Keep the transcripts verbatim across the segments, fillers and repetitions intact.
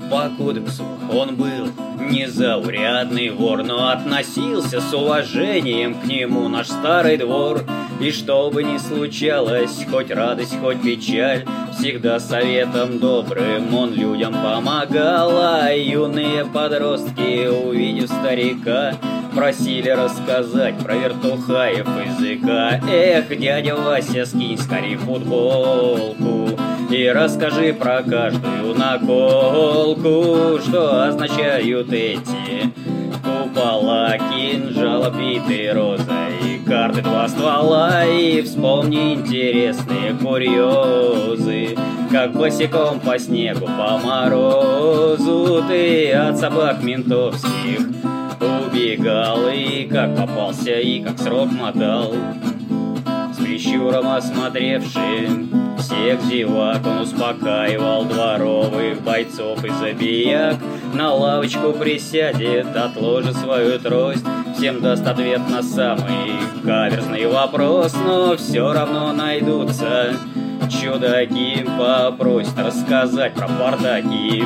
По кодексу он был незаурядный вор, но относился с уважением к нему наш старый двор. И что бы ни случалось, хоть радость, хоть печаль, всегда советом добрым он людям помогал. А юные подростки, увидев старика, просили рассказать про вертухаев языка. Эх, дядя Вася, скинь скорей футболку и расскажи про каждую наколку, что означают эти купола, кинжал, обвитый розой, карты два ствола. И вспомни интересные курьезы, как босиком по снегу, по морозу ты от собак ментовских убегал, и как попался, и как срок мотал. С прищуром осмотревши всех зевак, он успокаивал дворовых бойцов и забияк. На лавочку присядет, отложит свою трость, всем даст ответ на самый каверзный вопрос. Но все равно найдутся чудаки, попросят рассказать про бардаки.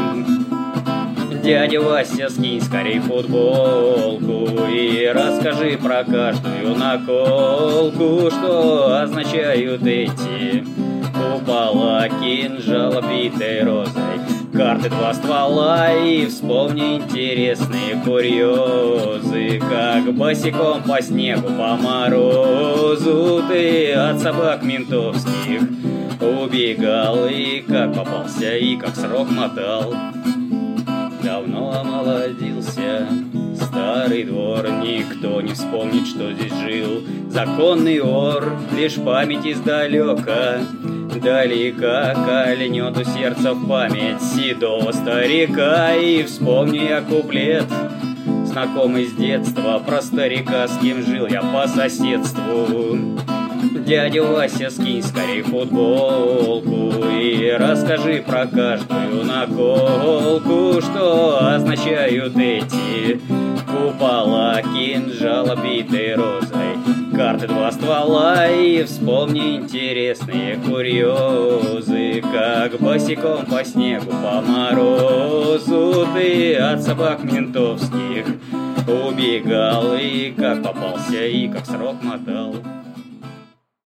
Дядя Вася, скинь скорей футболку и расскажи про каждую наколку, что означают эти купола, кинжал, обвитый розой, карты два ствола. И вспомни интересные курьезы, как босиком по снегу, по морозу ты от собак ментовских убегал, и как попался, и как срок мотал. Давно омолодился старый двор, никто не вспомнит, что здесь жил законный вор. Лишь память издалека, далека, кольнет у сердца в память седого старика. И вспомни я куплет, знакомый с детства, про старика, с кем жил я по соседству. Дядя Вася, скинь скорей футболку и расскажи про каждую наколку, что означают эти купола, кинжал, обвитый розой, карты два ствола. И вспомни интересные курьезы, как босиком по снегу, по морозу ты от собак ментовских убегал, и как попался, и как срок мотал.